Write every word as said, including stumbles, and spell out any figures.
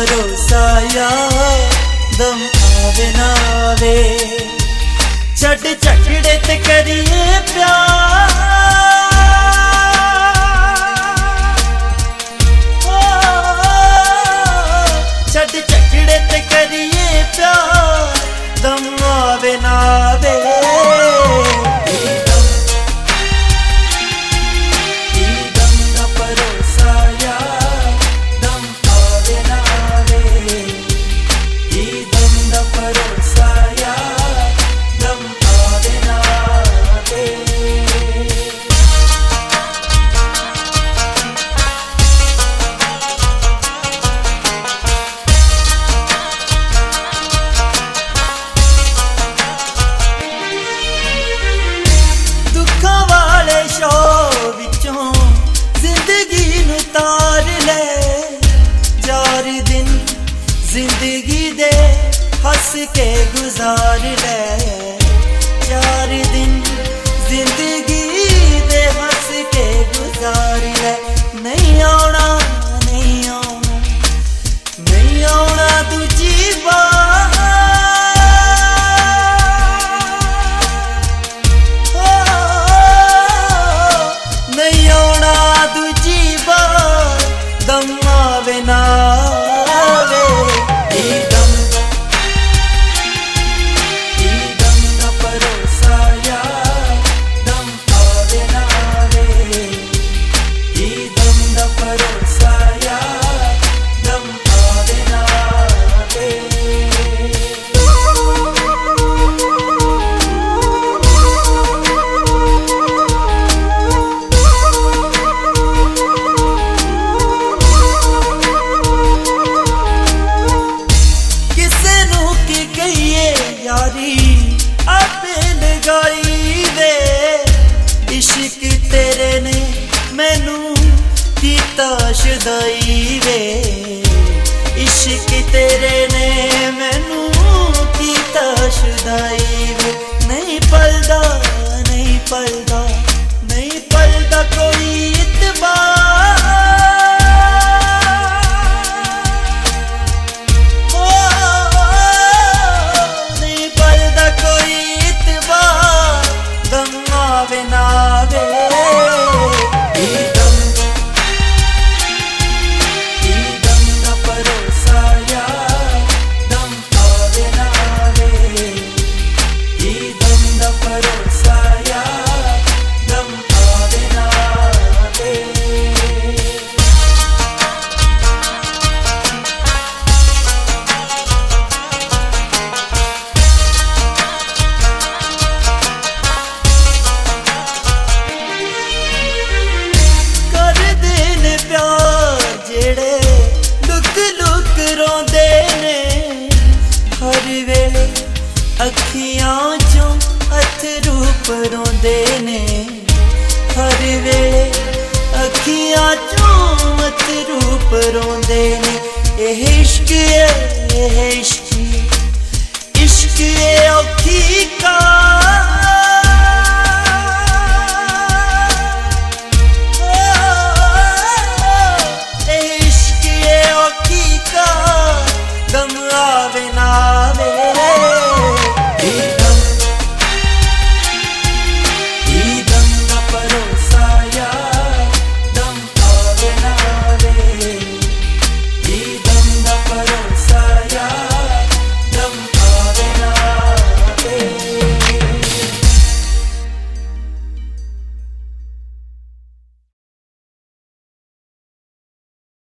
भरोसा यादम आवे ना आवे छड़ झगड़े ते करिए प्यार छड़ झगड़े ते करिए प्यार दम आवे ना आवे जिंदगी दे हंस के गुजार ले चार दिन जिंदगी दे हंस के गुजार ले नहीं आना नहीं आना नहीं आना दूजी बार नहीं आना दूजी बार दम आवे ना इश्क तेरे ने मैनू कीता शुदाई वे इश्क तेरे ने मैनू कीता शुदाई वे नहीं पलदा नहीं पलदा नहीं पलदा कोई इतबार नहीं पलदा कोई इतबार दम आवे ना अखियां चों अथरू परोंदे ने हर वेले अखियां चों अथरू परोंदे ने एह इश्क एह इश्क इश्क औखी का